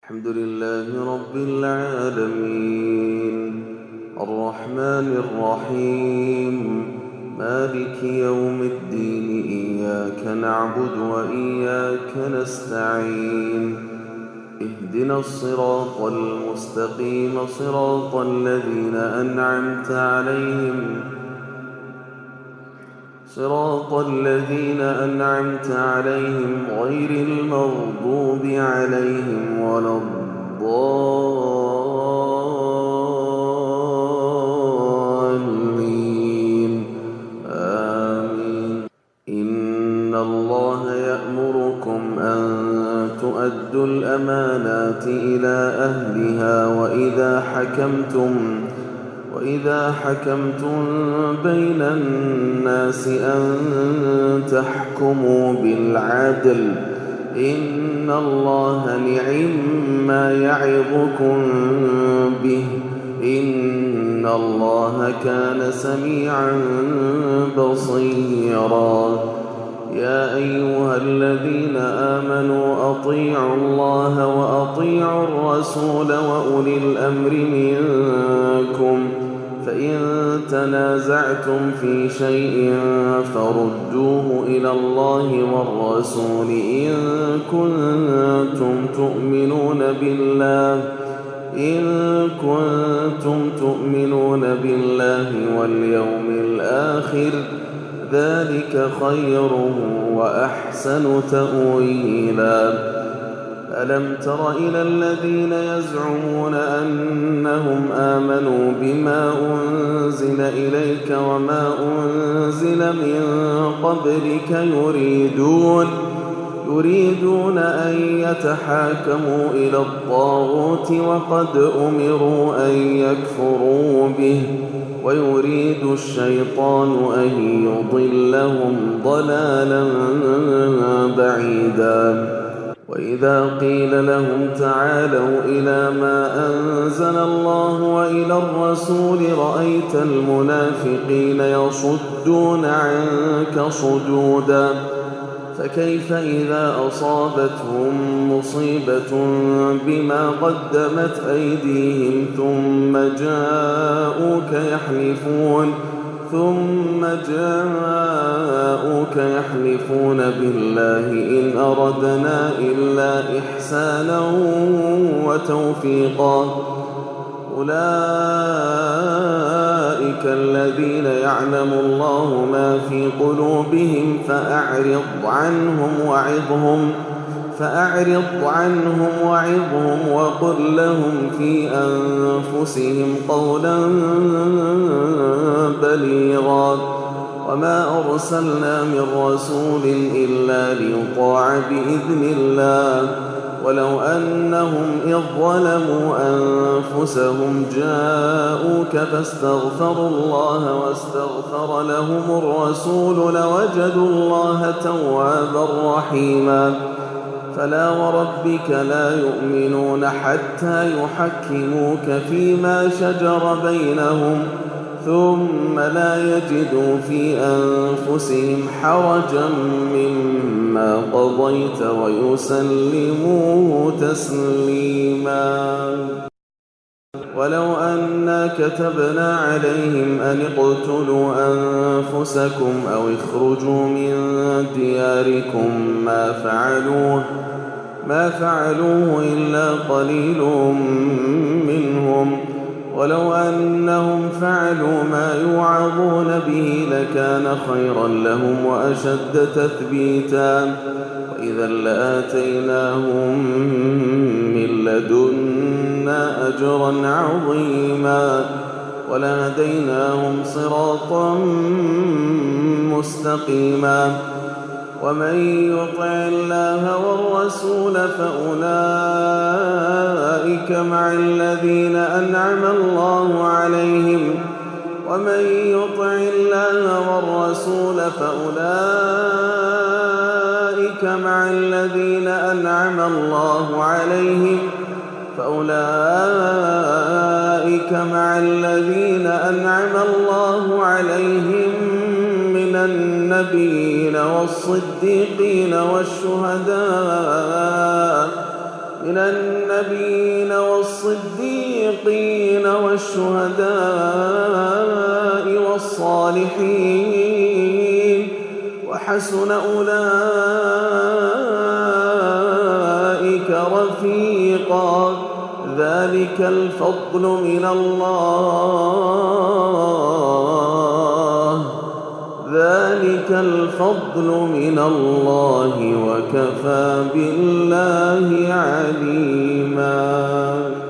الحمد لله رب العالمين الرحمن الرحيم مالك يوم الدين إياك نعبد وإياك نستعين اهدنا الصراط المستقيم صراط الذين أنعمت عليهم غير المغضوب عليهم ولا الضالين آمين. إن الله يأمركم أن تؤدوا الأمانات إلى أهلها وإذا حكمتم بين الناس أن تحكموا بالعدل إن الله نعم يعظكم به إن الله كان سميعا بصيرا. يا أيها الذين آمنوا أطيعوا الله وأطيعوا الرسول وأولي الأمر منكم فإن تنازعتم في شيء فردوه إلى الله والرسول إن كنتم تؤمنون بالله واليوم الآخر ذلك خير وأحسن تأويلا. ألم تر إلى الذين يزعمون أنهم آمنوا بما أنزل إليك وما أنزل من قبلك يريدون أن يتحاكموا إلى الطاغوت وقد أمروا أن يكفروا به ويريد الشيطان أن يضلهم ضلالا بعيدا. وإذا قيل لهم تعالوا إلى ما أنزل الله وإلى الرسول رأيت المنافقين يصدون عنك صدودا. فكيف إذا أصابتهم مصيبة بما قدمت أيديهم ثم جاءوك يحلفون بالله إن أردنا إلا إحسانا وتوفيقا أولئك الذين يعلم الله ما في قلوبهم فأعرض عنهم وعظهم وقل لهم في أنفسهم قولا بليغا. وما أرسلنا من رسول إلا ليطاع بإذن الله ولو أنهم إذ ظلموا أنفسهم جاءوك فاستغفروا الله واستغفر لهم الرسول لوجدوا الله توابا رحيما. فلا وربك لا يؤمنون حتى يحكموك فيما شجر بينهم ثم لا يجدوا في أنفسهم حرجا مما قضيت ويسلموا تسليما. ولو أنا كتبنا عليهم أن اقتلوا أنفسكم أو اخرجوا من دياركم ما فعلوه إلا قليل منهم ولو أنهم فعلوا ما يوعظون به لكان خيرا لهم وأشد تثبيتا وإذا لآتيناهم من لدنا أجرا عظيما ولهديناهم صراطا مستقيما. ومن يطع الله والرسول فأولئك مع الذين أنعم الله عليهم من النبيين والصديقين من النبيين والصديقين والشهداء والصالحين وحسن أولئك رفيقا ذلك الفضل من الله وكفى بالله عليما.